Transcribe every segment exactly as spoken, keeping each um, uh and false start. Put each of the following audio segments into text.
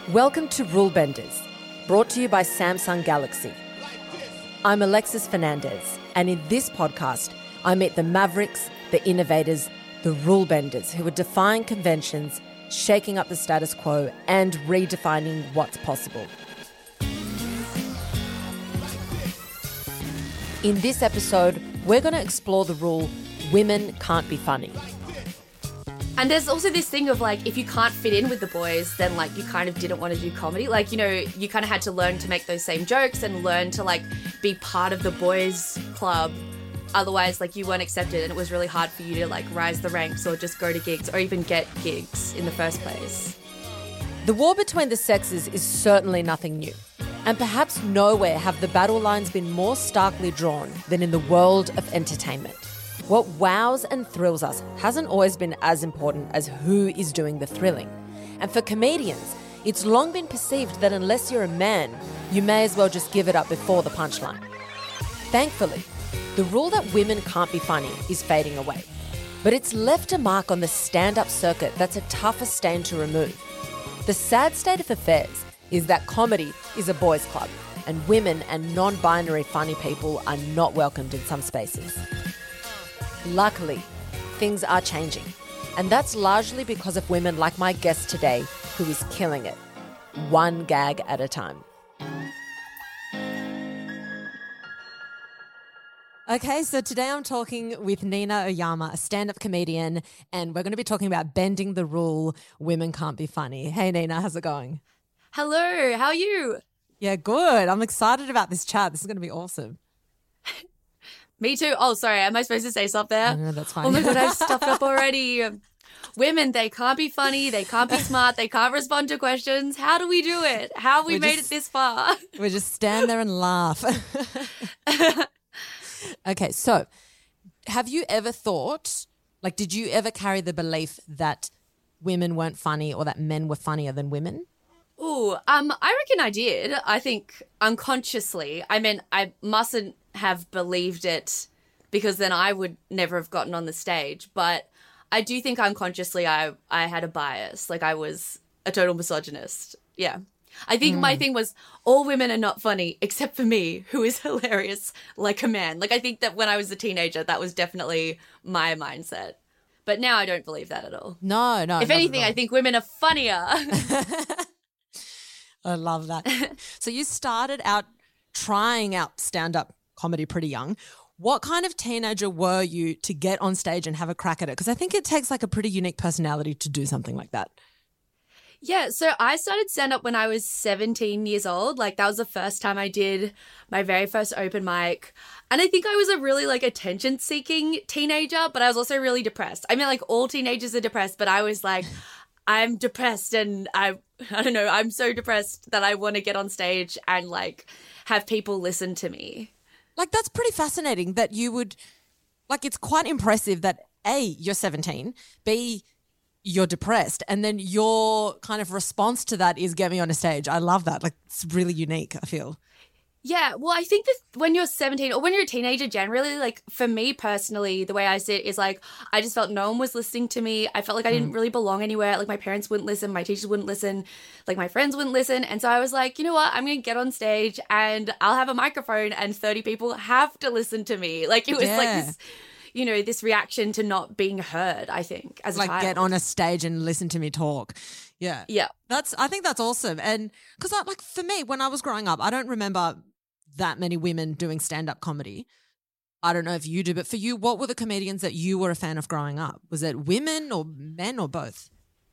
Welcome to Rule Benders, brought to you by Samsung Galaxy. I'm Alexis Fernandez, and in this podcast, I meet the mavericks, the innovators, the rule benders who are defying conventions, shaking up the status quo, and redefining what's possible. In this episode, we're going to explore the rule, women can't be funny. And there's also this thing of like, if you can't fit in with the boys, then like you kind of didn't want to do comedy. Like, you know, you kind of had to learn to make those same jokes and learn to like be part of the boys club. Otherwise, like you weren't accepted and it was really hard for you to like rise the ranks or just go to gigs or even get gigs in the first place. The war between the sexes is certainly nothing new. And perhaps nowhere have the battle lines been more starkly drawn than in the world of entertainment. What wows and thrills us hasn't always been as important as who is doing the thrilling. And for comedians, it's long been perceived that unless you're a man, you may as well just give it up before the punchline. Thankfully, the rule that women can't be funny is fading away. But it's left a mark on the stand-up circuit that's a tougher stain to remove. The sad state of affairs is that comedy is a boys' club, and women and non-binary funny people are not welcomed in some spaces. Luckily, things are changing, and that's largely because of women like my guest today, who is killing it, one gag at a time. Okay, so today I'm talking with Nina Oyama, a stand-up comedian, and we're going to be talking about bending the rule, women can't be funny. Hey Nina, how's it going? Hello, how are you? Yeah, good. I'm excited about this chat. This is going to be awesome. Me too. Oh, sorry. Am I supposed to say stuff there? No, that's fine. Oh my God, I've stuffed up already. Women, they can't be funny. They can't be smart. They can't respond to questions. How do we do it? How have we We're made just- it this far? We just stand there and laugh. Okay, so have you ever thought, like, did you ever carry the belief that women weren't funny or that men were funnier than women? Ooh, um, I reckon I did. I think unconsciously. I mean, I mustn't have believed it because then I would never have gotten on the stage. But I do think unconsciously I, I had a bias. Like I was a total misogynist. Yeah. I think mm. my thing was all women are not funny except for me, who is hilarious like a man. Like I think that when I was a teenager, that was definitely my mindset. But now I don't believe that at all. No, no. If anything, I think women are funnier. I love that. So you started out trying out stand-up comedy pretty young. What kind of teenager were you to get on stage and have a crack at it? Because I think it takes like a pretty unique personality to do something like that. Yeah, so I started stand-up when I was seventeen years old. Like, that was the first time I did my very first open mic. And I think I was a really, like, attention-seeking teenager, but I was also really depressed. I mean, like, all teenagers are depressed, but I was like, I'm depressed and I, I don't know, I'm so depressed that I want to get on stage and, like, have people listen to me. Like, that's pretty fascinating that you would, like, it's quite impressive that, A, you're seventeen, B, you're depressed, and then your kind of response to that is get me on a stage. I love that. Like, it's really unique, I feel. Yeah, well, I think that when you're seventeen or when you're a teenager generally, like for me personally, the way I see it is like I just felt no one was listening to me. I felt like I didn't really belong anywhere. Like my parents wouldn't listen, my teachers wouldn't listen, like my friends wouldn't listen. And so I was like, you know what, I'm going to get on stage and I'll have a microphone and thirty people have to listen to me. Like it was Yeah. like this, you know, this reaction to not being heard, I think, as a Like child. get on a stage and listen to me talk. Yeah. Yeah. That's, I think that's awesome. And because like for me, when I was growing up, I don't remember that many women doing stand-up comedy. I don't know if you do, but for you, what were the comedians that you were a fan of growing up? Was it women or men or both?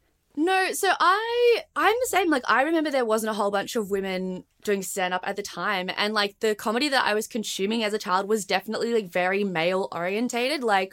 No, so I, I'm the same. Like, I remember there wasn't a whole bunch of women doing stand-up at the time. And, like, the comedy that I was consuming as a child was definitely, like, very male-orientated. Like,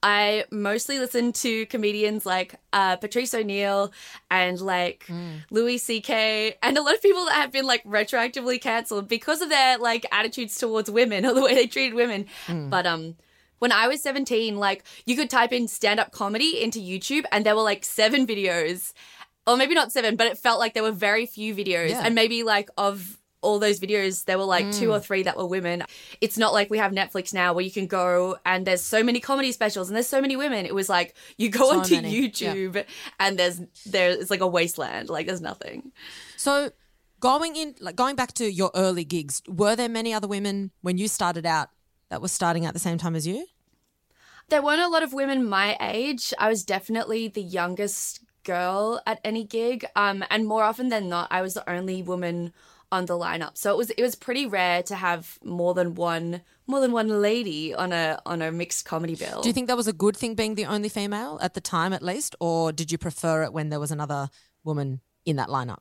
I mostly listened to comedians like uh, Patrice O'Neill and, like, mm. Louis C K and a lot of people that have been, like, retroactively cancelled because of their, like, attitudes towards women or the way they treated women. Mm. But, um... when I was seventeen, like, you could type in stand-up comedy into YouTube and there were, like, seven videos. Or maybe not seven, but it felt like there were very few videos. Yeah. And maybe, like, of all those videos, there were like mm. two or three that were women. It's not like we have Netflix now where you can go and there's so many comedy specials and there's so many women. It was like you go so onto many. YouTube yeah. and there's there it's like a wasteland. Like there's nothing. So going in, like going back to your early gigs, were there many other women when you started out that were starting at the same time as you? There weren't a lot of women my age. I was definitely the youngest girl at any gig, um, and more often than not, I was the only woman on the lineup. So it was it was pretty rare to have more than one more than one lady on a on a mixed comedy bill. Do you think that was a good thing being the only female at the time, at least, or did you prefer it when there was another woman in that lineup?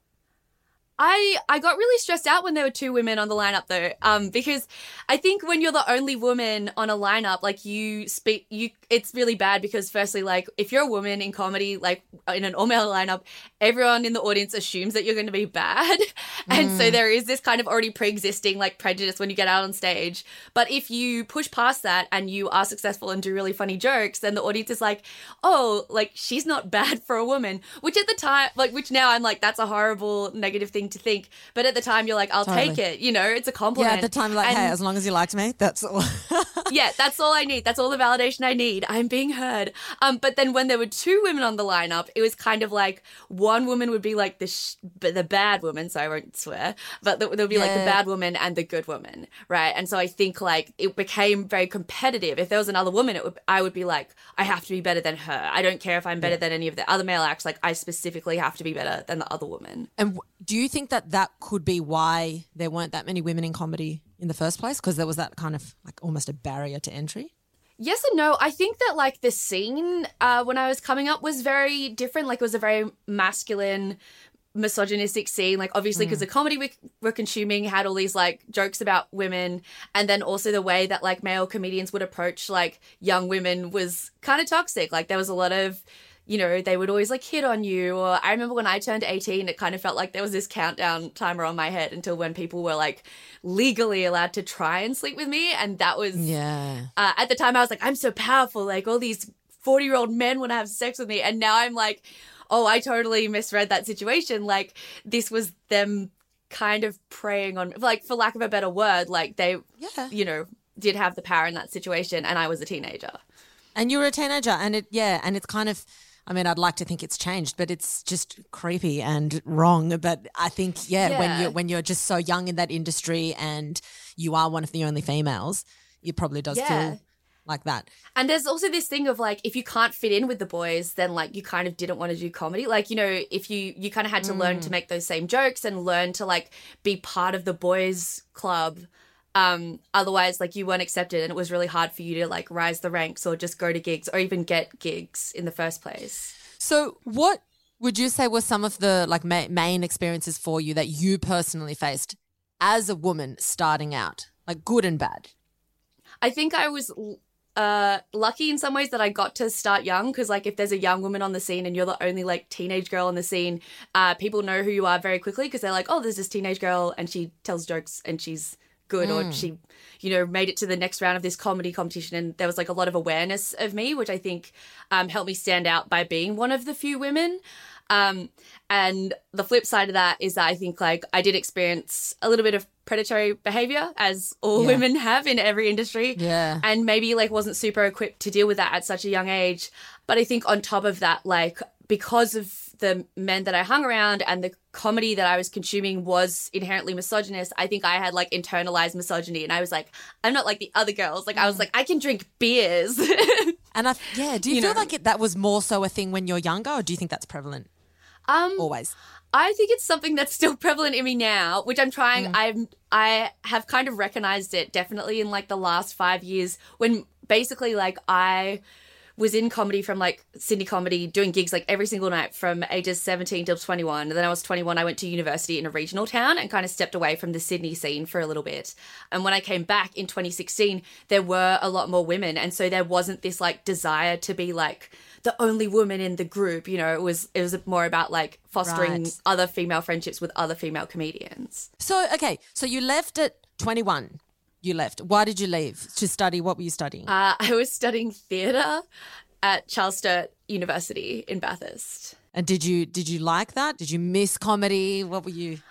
I, I got really stressed out when there were two women on the lineup though, um, because I think when you're the only woman on a lineup, like you speak, you it's really bad because firstly, like if you're a woman in comedy, like in an all-male lineup, everyone in the audience assumes that you're going to be bad. And mm. so there is this kind of already pre-existing like prejudice when you get out on stage. But if you push past that and you are successful and do really funny jokes, then the audience is like, oh, like she's not bad for a woman, which at the time, like, which now I'm like, that's a horrible negative thing to think, but at the time you're like, I'll totally. take it, you know, it's a compliment. Yeah, at the time like, and, hey, as long as you liked me, that's all. Yeah, that's all I need. That's all the validation I need. I'm being heard. Um, but then when there were two women on the lineup, it was kind of like one woman would be like the sh- the bad woman, so I won't swear, but there would be yeah. like the bad woman and the good woman, right? And so I think like it became very competitive. If there was another woman, it would, I would be like, I have to be better than her. I don't care if I'm better yeah. than any of the other male acts. Like I specifically have to be better than the other woman. And do you think that that could be why there weren't that many women in comedy in the first place? Because there was that kind of like almost a barrier to entry? Yes and no. I think that like the scene uh, when I was coming up was very different. Like it was a very masculine, misogynistic scene. Like obviously because mm. the comedy we were consuming had all these like jokes about women, and then also the way that like male comedians would approach like young women was kind of toxic. Like there was a lot of, you know, they would always like hit on you. Or I remember when I turned eighteen, it kind of felt like there was this countdown timer on my head until when people were like legally allowed to try and sleep with me. And that was, yeah. Uh, at the time I was like, I'm so powerful. Like all these forty year old men want to have sex with me. And now I'm like, oh, I totally misread that situation. Like this was them kind of preying on, like for lack of a better word, like they, yeah. you know, did have the power in that situation. And I was a teenager. And you were a teenager and it, yeah. And it's kind of, I mean, I'd like to think it's changed, but it's just creepy and wrong. But I think, yeah, yeah, when you're when you're just so young in that industry and you are one of the only females, it probably does yeah. feel like that. And there's also this thing of like, if you can't fit in with the boys, then like you kind of didn't want to do comedy. Like, you know, if you you kind of had to mm. learn to make those same jokes and learn to like be part of the boys club. Um, otherwise, like you weren't accepted, and it was really hard for you to like rise the ranks or just go to gigs or even get gigs in the first place. So what would you say were some of the like ma- main experiences for you that you personally faced as a woman starting out, like good and bad? I think I was uh, lucky in some ways that I got to start young, because like if there's a young woman on the scene and you're the only like teenage girl on the scene, uh, people know who you are very quickly because they're like, oh, there's this teenage girl and she tells jokes and she's good mm. or she, you know, made it to the next round of this comedy competition, and there was like a lot of awareness of me, which I think um, helped me stand out by being one of the few women. Um, and the flip side of that is that I think like I did experience a little bit of predatory behavior, as all yeah. women have in every industry. Yeah. And maybe like wasn't super equipped to deal with that at such a young age. But I think on top of that, like because of the men that I hung around and the comedy that I was consuming was inherently misogynist, I think I had like internalized misogyny, and I was like, I'm not like the other girls. Like I was like, I can drink beers. And I, yeah, do you, you feel know? like it, that was more so a thing when you're younger, or do you think that's prevalent? Um, Always. I think it's something that's still prevalent in me now, which I'm trying. Mm. I'm I have kind of recognized it definitely in like the last five years when basically like I was in comedy from like Sydney Comedy, doing gigs like every single night from ages seventeen till twenty-one. And then I was twenty-one, I went to university in a regional town and kind of stepped away from the Sydney scene for a little bit. And when I came back in twenty sixteen, there were a lot more women. And so there wasn't this like desire to be like the only woman in the group. You know, it was it was more about like fostering right. other female friendships with other female comedians. So, okay, so you left at twenty-one. You left. Why did you leave? To study? What were you studying? Uh, I was studying theatre at Charles Sturt University in Bathurst. And did you did you like that? Did you miss comedy? What were you?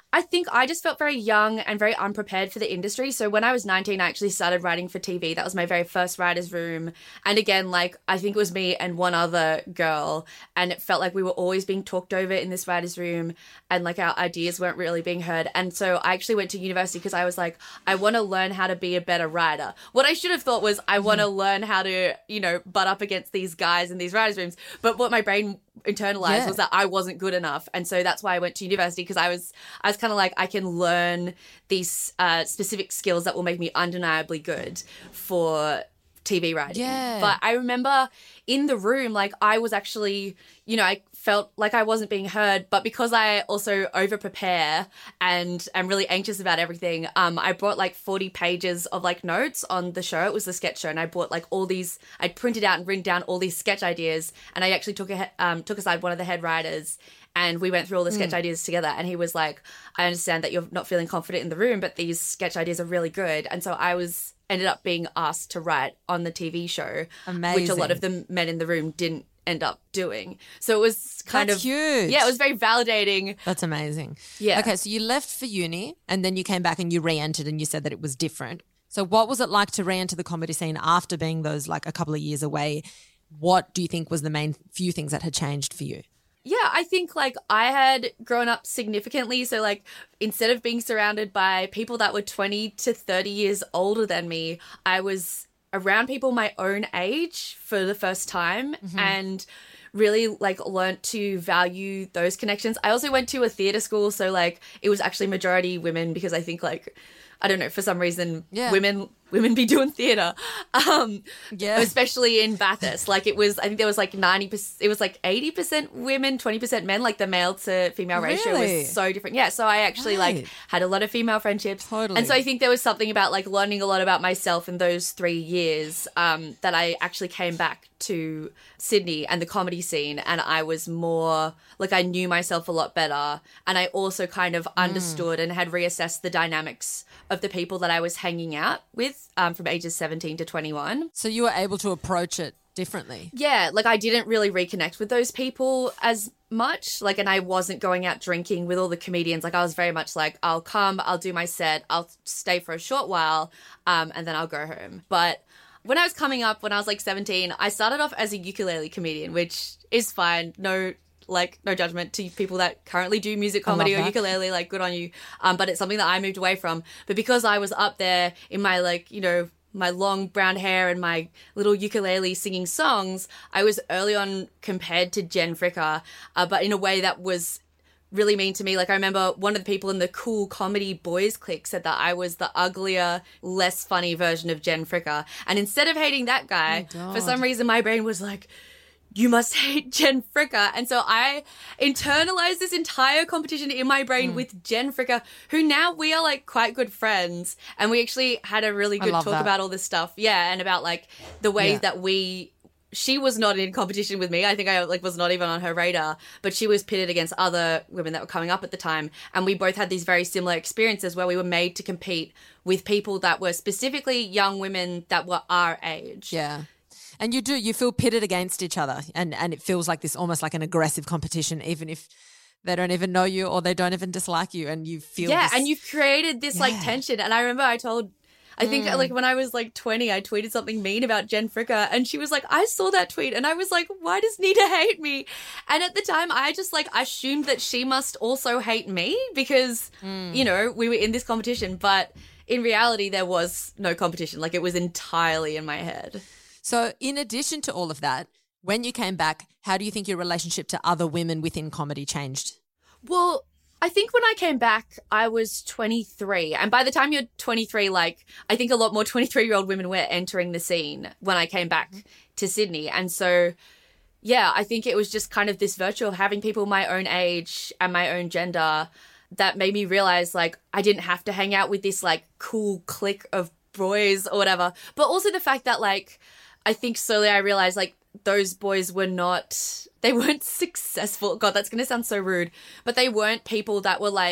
I think I just felt very young and very unprepared for the industry. So when I was nineteen, I actually started writing for T V. That was my very first writer's room. And again, like, I think it was me and one other girl. And it felt like we were always being talked over in this writer's room. And, like, our ideas weren't really being heard. And so I actually went to university because I was like, I want to learn how to be a better writer. What I should have thought was I want to learn how to, you know, butt up against these guys in these writer's rooms. But what my brain internalized yeah. was that I wasn't good enough. And so that's why I went to university, because I was I was kind of like, I can learn these uh, specific skills that will make me undeniably good for T V writing. Yeah. But I remember in the room, like, I was actually, you know, I felt like I wasn't being heard, but because I also over prepare and am really anxious about everything, um, I brought like forty pages of like notes on the show. It was the sketch show, and I brought like all these, I'd printed out and written down all these sketch ideas, and I actually took a, um, took aside one of the head writers, and we went through all the sketch mm. ideas together. And he was like, I understand that you're not feeling confident in the room, but these sketch ideas are really good. And so I was ended up being asked to write on the T V show, Amazing. which a lot of the men in the room didn't end up doing. So it was kind That's of huge. Yeah, it was very validating. That's amazing. Yeah. Okay, so you left for uni and then you came back and you re-entered and you said that it was different. So what was it like to re-enter the comedy scene after being those like a couple of years away? What do you think was the main few things that had changed for you? Yeah, I think like I had grown up significantly. So like instead of being surrounded by people that were twenty to thirty years older than me, I was around people my own age for the first time mm-hmm. and really like learnt to value those connections. I also went to a theatre school, so like it was actually majority women, because I think like, I don't know, for some reason yeah. women women be doing theatre. Um, yeah. Especially in Bathurst. Like it was, I think there was like ninety percent, it was like eighty percent women, twenty percent men, like the male to female ratio Really? was so different. Yeah. So I actually right. like had a lot of female friendships. Totally. And so I think there was something about like learning a lot about myself in those three years um, that I actually came back to Sydney and the comedy scene, and I was more like, I knew myself a lot better, and I also kind of understood mm. and had reassessed the dynamics of the people that I was hanging out with um, from ages seventeen to twenty-one. So you were able to approach it differently. Yeah, like I didn't really reconnect with those people as much, like, and I wasn't going out drinking with all the comedians. Like I was very much like, I'll come, I'll do my set, I'll stay for a short while, um, and then I'll go home. But when I was coming up, when I was like seventeen, I started off as a ukulele comedian, which is fine. No, like, no judgment to people that currently do music comedy or ukulele, like, good on you. Um, but it's something that I moved away from. But because I was up there in my, like, you know, my long brown hair and my little ukulele singing songs, I was early on compared to Jen Fricker, uh, but in a way that was really mean to me. Like I remember one of the people in the cool comedy boys clique said that I was the uglier, less funny version of Jen Fricker. And instead of hating that guy, oh for some reason my brain was like, you must hate Jen Fricker. And so I internalized this entire competition in my brain mm. with Jen Fricker, who now we are like quite good friends. And we actually had a really good talk that. about all this stuff. Yeah. And about like the ways yeah. that we, she was not in competition with me. I think I like was not even on her radar, but she was pitted against other women that were coming up at the time. And we both had these very similar experiences where we were made to compete with people that were specifically young women that were our age. Yeah. And you do, you feel pitted against each other, and, and it feels like this almost like an aggressive competition, even if they don't even know you or they don't even dislike you, and you feel Yeah, this, and you've created this yeah. like tension. And I remember I told, I think mm. like when I was like twenty, I tweeted something mean about Jen Fricker, and she was like, I saw that tweet and I was like, why does Nita hate me? And at the time I just like assumed that she must also hate me because, mm. you know, we were in this competition, but in reality there was no competition. Like it was entirely in my head. So in addition to all of that, when you came back, how do you think your relationship to other women within comedy changed? Well, I think when I came back, I was twenty-three. And by the time you're twenty-three, like, I think a lot more twenty-three-year-old women were entering the scene when I came back mm-hmm. to Sydney. And so, yeah, I think it was just kind of this virtue of having people my own age and my own gender that made me realize, like, I didn't have to hang out with this, like, cool clique of boys or whatever. But also the fact that, like, I think slowly I realized, like, those boys were not, they weren't successful. God, that's going to sound so rude. But they weren't people that were, like,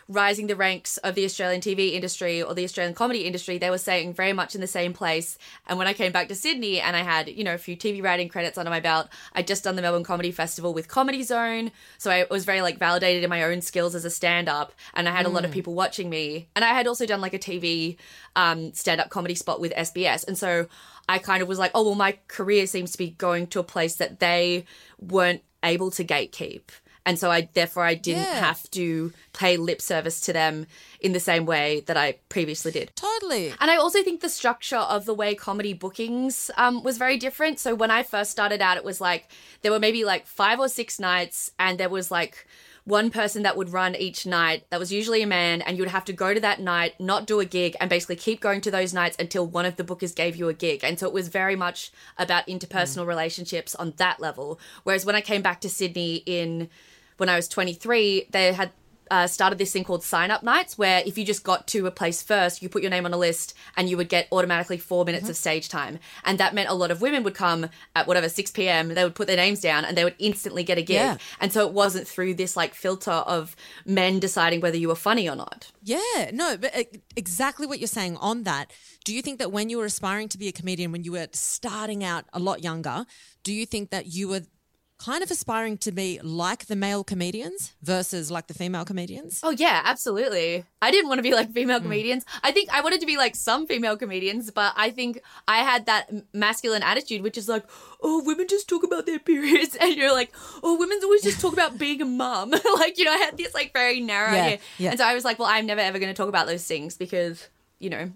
rising the ranks of the Australian T V industry or the Australian comedy industry, they were saying very much in the same place. And when I came back to Sydney and I had, you know, a few T V writing credits under my belt, I'd just done the Melbourne Comedy Festival with Comedy Zone. So I was very like validated in my own skills as a stand-up, and I had mm. a lot of people watching me. And I had also done like a T V um, stand-up comedy spot with S B S. And so I kind of was like, oh, well, my career seems to be going to a place that they weren't able to gatekeep. And so I, therefore I didn't yeah. have to pay lip service to them in the same way that I previously did. Totally. And I also think the structure of the way comedy bookings um, was very different. So when I first started out, it was like, there were maybe like five or six nights, and there was like one person that would run each night. That was usually a man, and you would have to go to that night, not do a gig, and basically keep going to those nights until one of the bookers gave you a gig. And so it was very much about interpersonal mm. relationships on that level. Whereas when I came back to Sydney in... when I was twenty-three, they had uh, started this thing called sign-up nights, where if you just got to a place first, you put your name on a list and you would get automatically four minutes mm-hmm. of stage time. And that meant a lot of women would come at whatever, six p.m, they would put their names down and they would instantly get a gig. Yeah. And so it wasn't through this like filter of men deciding whether you were funny or not. Yeah, no, but exactly what you're saying on that. Do you think that when you were aspiring to be a comedian, when you were starting out a lot younger, do you think that you were kind of aspiring to be like the male comedians versus like the female comedians? Oh, yeah, absolutely. I didn't want to be like female mm. comedians. I think I wanted to be like some female comedians, but I think I had that masculine attitude, which is like, oh, women just talk about their periods. And you're like, oh, women's always just talk about being a mum. Like, you know, I had this like very narrow yeah, idea. Yeah. And so I was like, well, I'm never ever going to talk about those things because, you know,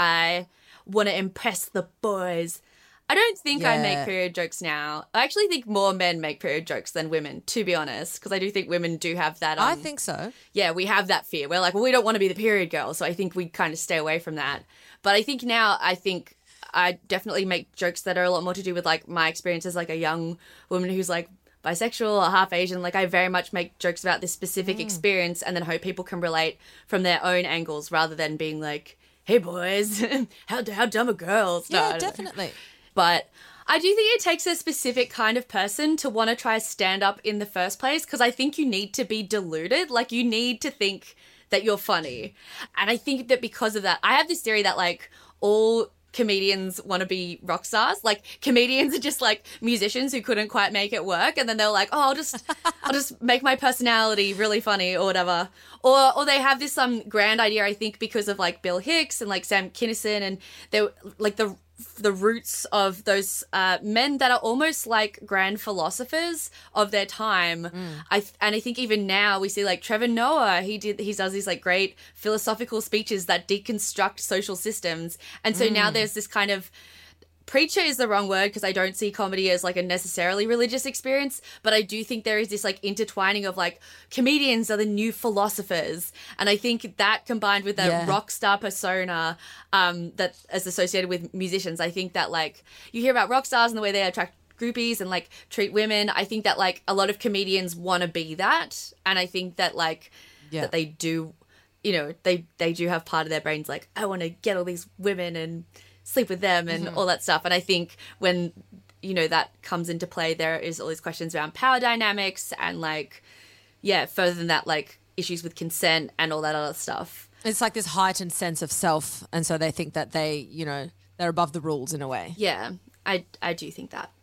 I want to impress the boys. I don't think yeah. I make period jokes now. I actually think more men make period jokes than women, to be honest, because I do think women do have that. Um, I think so. Yeah, we have that fear. We're like, well, we don't want to be the period girl, so I think we kind of stay away from that. But I think now, I think I definitely make jokes that are a lot more to do with like my experience as like a young woman who's like bisexual or half Asian. Like I very much make jokes about this specific mm. experience and then hope people can relate from their own angles rather than being like, hey boys, how, how dumb are girls? No, yeah, definitely. But I do think it takes a specific kind of person to want to try stand up in the first place, because I think you need to be deluded. Like you need to think that you're funny. And I think that because of that, I have this theory that like all comedians want to be rock stars. Like comedians are just like musicians who couldn't quite make it work, and then they're like, oh, I'll just I'll just make my personality really funny or whatever. Or or they have this um grand idea, I think, because of like Bill Hicks and like Sam Kinison, and they like the the roots of those uh, men that are almost like grand philosophers of their time. Mm. I and I think even now we see like Trevor Noah, he did he does these like great philosophical speeches that deconstruct social systems. And so mm. now there's this kind of preacher is the wrong word, because I don't see comedy as like a necessarily religious experience, but I do think there is this like intertwining of like comedians are the new philosophers. And I think that combined with a yeah. rock star persona um, that is associated with musicians, I think that like you hear about rock stars and the way they attract groupies and like treat women. I think that like a lot of comedians want to be that. And I think that like yeah. that they do, you know, they, they do have part of their brains like, I want to get all these women and sleep with them and mm-hmm. all that stuff. And I think when, you know, that comes into play, there is all these questions around power dynamics and like, yeah, further than that, like issues with consent and all that other stuff. It's like this heightened sense of self. And so they think that they, you know, they're above the rules in a way. Yeah, I, I do think that.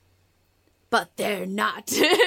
But they're not.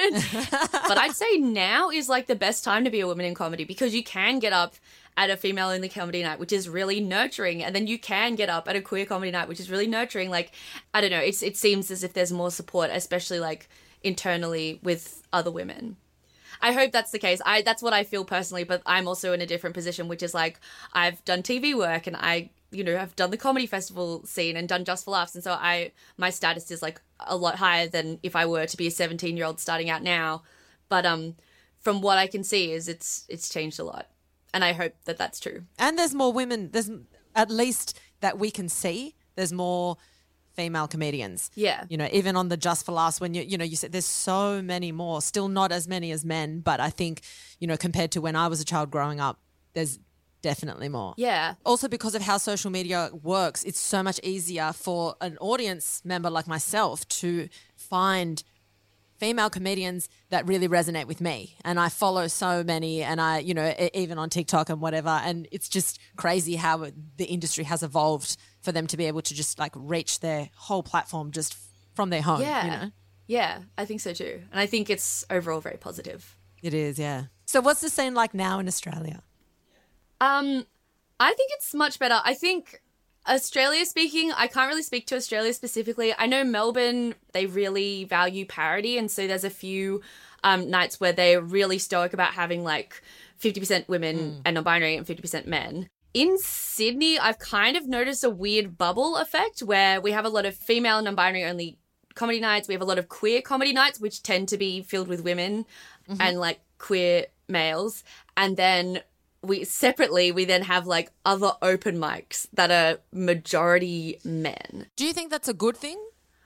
But I'd say now is like the best time to be a woman in comedy, because you can get up at a female-only comedy night, which is really nurturing. And then you can get up at a queer comedy night, which is really nurturing. Like, I don't know, it's, it seems as if there's more support, especially like internally with other women. I hope that's the case. I that's what I feel personally, but I'm also in a different position, which is like I've done T V work and I, you know, I've done the comedy festival scene and done Just for Laughs. And so I, my status is like a lot higher than if I were to be a seventeen year old starting out now. But um, from what I can see is it's, it's changed a lot. And I hope that that's true. And there's more women, there's at least that we can see, there's more female comedians. Yeah. You know, even on the Just for Laughs, when you, you know, you said there's so many more, still not as many as men, but I think, you know, compared to when I was a child growing up, there's definitely more. Yeah. Also because of how social media works, it's so much easier for an audience member like myself to find female comedians that really resonate with me. And I follow so many and I, you know, even on TikTok and whatever. And it's just crazy how the industry has evolved for them to be able to just like reach their whole platform just from their home. Yeah. You know? Yeah, I think so too. And I think it's overall very positive. It is, yeah. So what's the scene like now in Australia? Um, I think it's much better. I think Australia speaking, I can't really speak to Australia specifically. I know Melbourne, they really value parity. And so there's a few um, nights where they're really stoic about having like fifty percent women mm. and non-binary and fifty percent men. In Sydney, I've kind of noticed a weird bubble effect where we have a lot of female and non-binary only comedy nights. We have a lot of queer comedy nights, which tend to be filled with women mm-hmm. and like queer males. And then we separately, we then have like other open mics that are majority men. Do you think that's a good thing?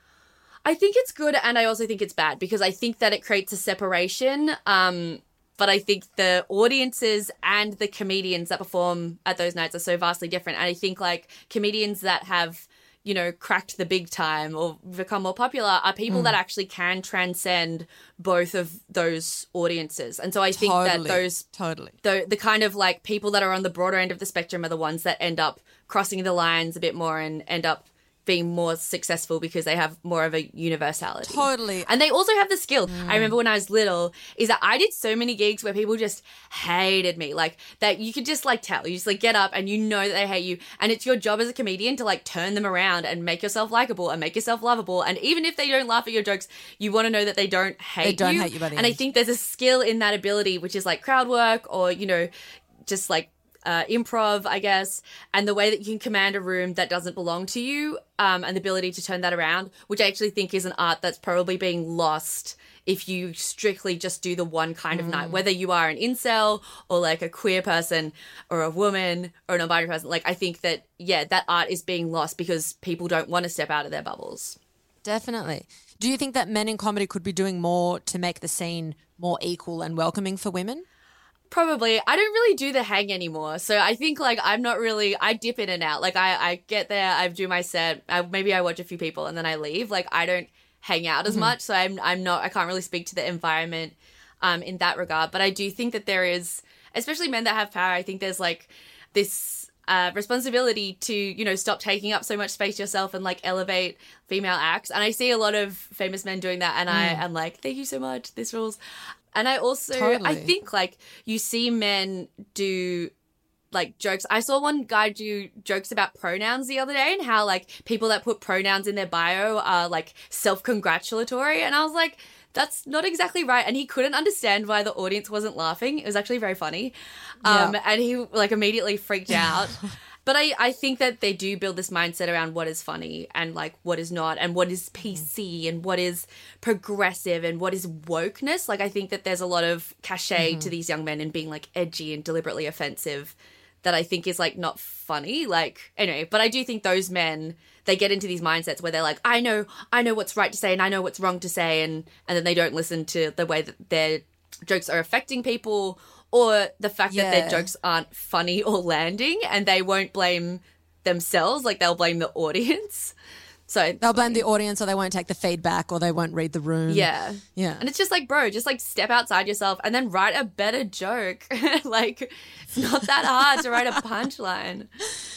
I think it's good, and I also think it's bad because I think that it creates a separation. Um, but I think the audiences and the comedians that perform at those nights are so vastly different. And I think like comedians that have, you know, cracked the big time or become more popular are people mm. that actually can transcend both of those audiences. And so I think totally, that those, totally, the, the kind of like people that are on the broader end of the spectrum are the ones that end up crossing the lines a bit more and end up being more successful because they have more of a universality. Totally. And they also have the skill. Mm. I remember when I was little is that I did so many gigs where people just hated me. Like that you could just like tell. You just like get up and you know that they hate you. And it's your job as a comedian to like turn them around and make yourself likable and make yourself lovable. And even if they don't laugh at your jokes, you want to know that they don't hate you. They don't you. hate you by the And end. I think there's a skill in that ability, which is like crowd work or, you know, just like Uh, improv, I guess, and the way that you can command a room that doesn't belong to you um, and the ability to turn that around, which I actually think is an art that's probably being lost if you strictly just do the one kind of mm. night, whether you are an incel or like a queer person or a woman or a non-binary person. Like I think that, yeah, that art is being lost because people don't want to step out of their bubbles. Definitely. Do you think that men in comedy could be doing more to make the scene more equal and welcoming for women? Probably. I don't really do the hang anymore. So I think like I'm not really, I dip in and out. Like I, I get there, I do my set, I, maybe I watch a few people and then I leave. Like I don't hang out as mm-hmm. much. So I'm I'm not, I can't really speak to the environment um, in that regard. But I do think that there is, especially men that have power, I think there's like this uh, responsibility to, you know, stop taking up so much space yourself and like elevate female acts. And I see a lot of famous men doing that and mm. I am like, thank you so much, this rules. And I also, totally. I think, like, you see men do, like, jokes. I saw one guy do jokes about pronouns the other day and how, like, people that put pronouns in their bio are, like, self-congratulatory. And I was like, that's not exactly right. And he couldn't understand why the audience wasn't laughing. It was actually very funny. Um, yeah. And he, like, immediately freaked out. But I, I think that they do build this mindset around what is funny and like what is not and what is P C and what is progressive and what is wokeness. Like I think that there's a lot of cachet mm-hmm. to these young men in being like edgy and deliberately offensive that I think is like not funny. Like anyway, but I do think those men, they get into these mindsets where they're like, I know, I know what's right to say and I know what's wrong to say. And, and then they don't listen to the way that their jokes are affecting people or the fact yeah. that their jokes aren't funny or landing and they won't blame themselves, like they'll blame the audience. So they'll blame the audience or they won't take the feedback or they won't read the room. Yeah. Yeah. And it's just like, bro, just like step outside yourself and then write a better joke. Like it's not that hard to write a punchline.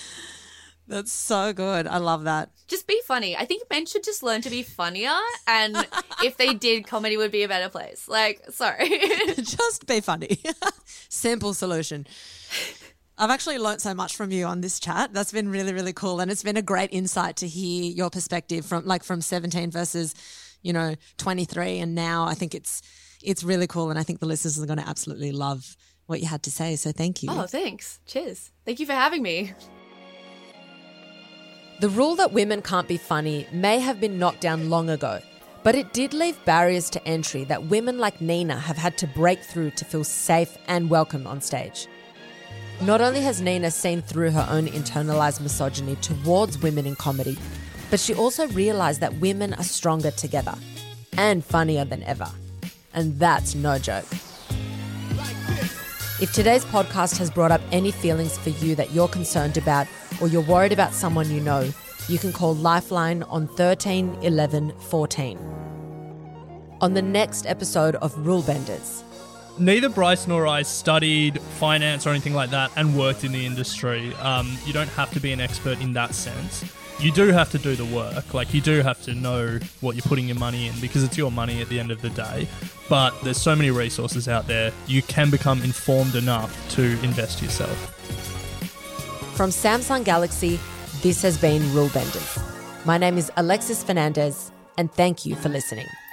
That's so good. I love that. Just be funny. I think men should just learn to be funnier. And if they did, comedy would be a better place. Like, sorry. Just be funny. Simple solution. I've actually learnt so much from you on this chat. That's been really, really cool. And it's been a great insight to hear your perspective from like from seventeen versus, you know, twenty-three. And now I think it's it's really cool. And I think the listeners are going to absolutely love what you had to say. So thank you. Oh, thanks. Cheers. Thank you for having me. The rule that women can't be funny may have been knocked down long ago, but it did leave barriers to entry that women like Nina have had to break through to feel safe and welcome on stage. Not only has Nina seen through her own internalized misogyny towards women in comedy, but she also realized that women are stronger together and funnier than ever. And that's no joke. If today's podcast has brought up any feelings for you that you're concerned about or you're worried about someone you know, you can call Lifeline on thirteen eleven fourteen. on the next episode of Rule Benders. Neither Bryce nor I studied finance or anything like that and worked in the industry. Um, you don't have to be an expert in that sense. You do have to do the work. Like, you do have to know what you're putting your money in because it's your money at the end of the day. But there's so many resources out there. You can become informed enough to invest yourself. From Samsung Galaxy, this has been Rule Benders. My name is Alexis Fernandez, and thank you for listening.